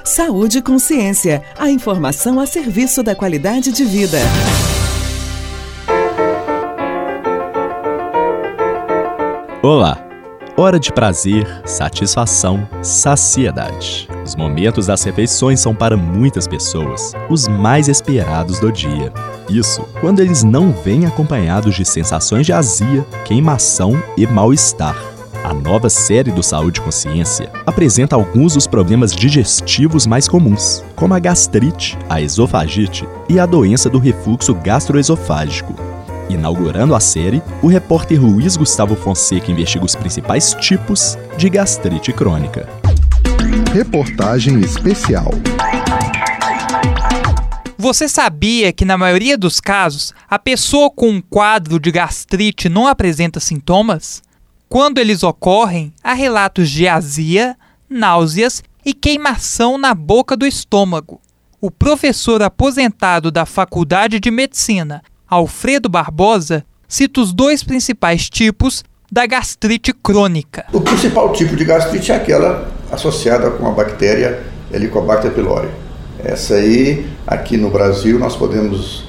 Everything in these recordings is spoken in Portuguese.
Saúde e Consciência, a informação a serviço da qualidade de vida. Olá! Hora de prazer, satisfação, saciedade. Os momentos das refeições são para muitas pessoas os mais esperados do dia. Isso quando eles não vêm acompanhados de sensações de azia, queimação e mal-estar. A nova série do Saúde e Consciência apresenta alguns dos problemas digestivos mais comuns, como a gastrite, a esofagite e a doença do refluxo gastroesofágico. Inaugurando a série, o repórter Luiz Gustavo Fonseca investiga os principais tipos de gastrite crônica. Reportagem especial. Você sabia que, na maioria dos casos, a pessoa com um quadro de gastrite não apresenta sintomas? Quando eles ocorrem, há relatos de azia, náuseas e queimação na boca do estômago. O professor aposentado da Faculdade de Medicina, Alfredo Barbosa, cita os dois principais tipos da gastrite crônica. O principal tipo de gastrite é aquela associada com a bactéria Helicobacter pylori. Essa aí, aqui no Brasil, nós podemos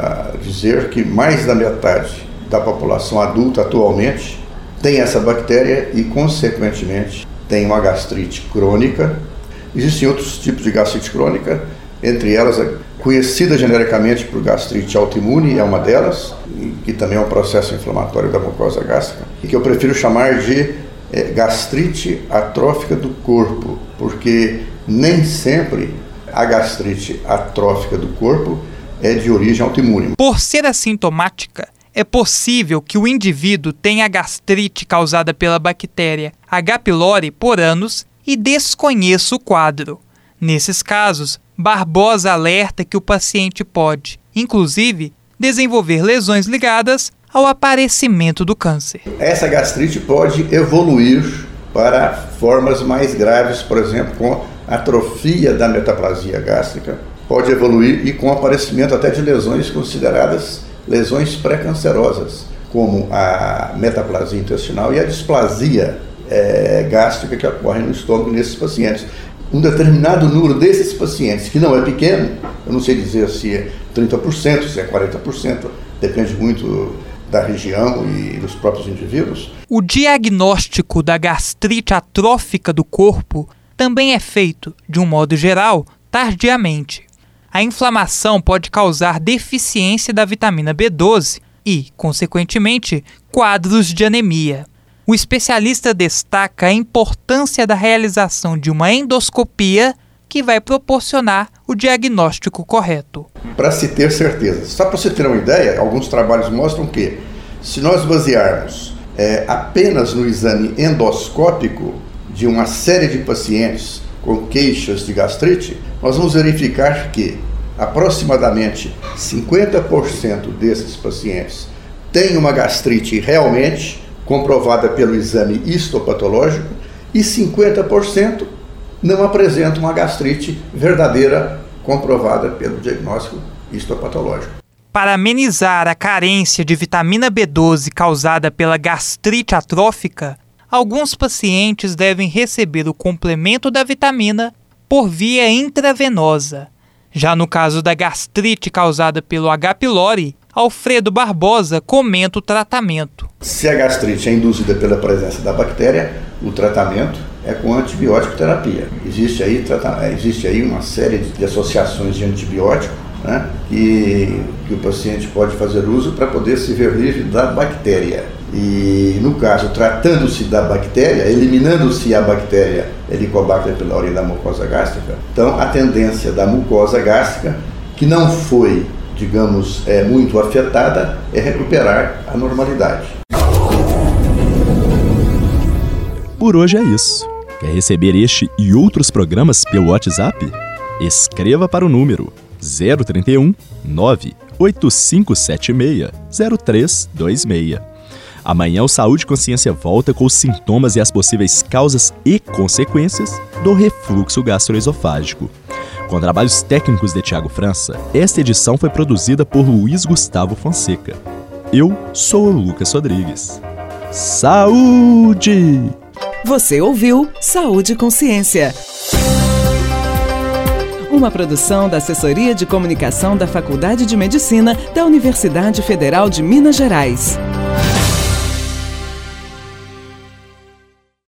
dizer que mais da metade da população adulta atualmente tem essa bactéria e, consequentemente, tem uma gastrite crônica. Existem outros tipos de gastrite crônica, entre elas a conhecida genericamente por gastrite autoimune, é uma delas, que também é um processo inflamatório da mucosa gástrica, e que eu prefiro chamar de gastrite atrófica do corpo, porque nem sempre a gastrite atrófica do corpo é de origem autoimune. Por ser assintomática, é possível que o indivíduo tenha gastrite causada pela bactéria H. pylori por anos e desconheça o quadro. Nesses casos, Barbosa alerta que o paciente pode, inclusive, desenvolver lesões ligadas ao aparecimento do câncer. Essa gastrite pode evoluir para formas mais graves, por exemplo, com atrofia da metaplasia gástrica, pode evoluir e com aparecimento até de lesões consideradas lesões pré-cancerosas, como a metaplasia intestinal e a displasia gástrica que ocorre no estômago nesses pacientes. Um determinado número desses pacientes, que não é pequeno, eu não sei dizer se é 30%, se é 40%, depende muito da região e dos próprios indivíduos. O diagnóstico da gastrite atrófica do corpo também é feito, de um modo geral, tardiamente. A inflamação pode causar deficiência da vitamina B12 e, consequentemente, quadros de anemia. O especialista destaca a importância da realização de uma endoscopia que vai proporcionar o diagnóstico correto. Para se ter certeza. Só para você ter uma ideia, alguns trabalhos mostram que, se nós basearmos apenas no exame endoscópico de uma série de pacientes com queixas de gastrite, nós vamos verificar que aproximadamente 50% desses pacientes têm uma gastrite realmente comprovada pelo exame histopatológico e 50% não apresentam uma gastrite verdadeira comprovada pelo diagnóstico histopatológico. Para amenizar a carência de vitamina B12 causada pela gastrite atrófica, alguns pacientes devem receber o complemento da vitamina por via intravenosa. Já no caso da gastrite causada pelo H. pylori, Alfredo Barbosa comenta o tratamento. Se a gastrite é induzida pela presença da bactéria, o tratamento é com antibiótico terapia. Existe aí uma série de associações de antibiótico, né, que o paciente pode fazer uso para poder se ver livre da bactéria. E, no caso, tratando-se da bactéria, eliminando-se a bactéria Helicobacter pylori da mucosa gástrica, então a tendência da mucosa gástrica, que não foi, digamos, muito afetada, é recuperar a normalidade. Por hoje é isso. Quer receber este e outros programas pelo WhatsApp? Escreva para o número 031 98576 0326. Amanhã o Saúde e Consciência volta com os sintomas e as possíveis causas e consequências do refluxo gastroesofágico. Com trabalhos técnicos de Tiago França, esta edição foi produzida por Luiz Gustavo Fonseca. Eu sou o Lucas Rodrigues. Saúde! Você ouviu Saúde e Consciência. Uma produção da Assessoria de Comunicação da Faculdade de Medicina da Universidade Federal de Minas Gerais.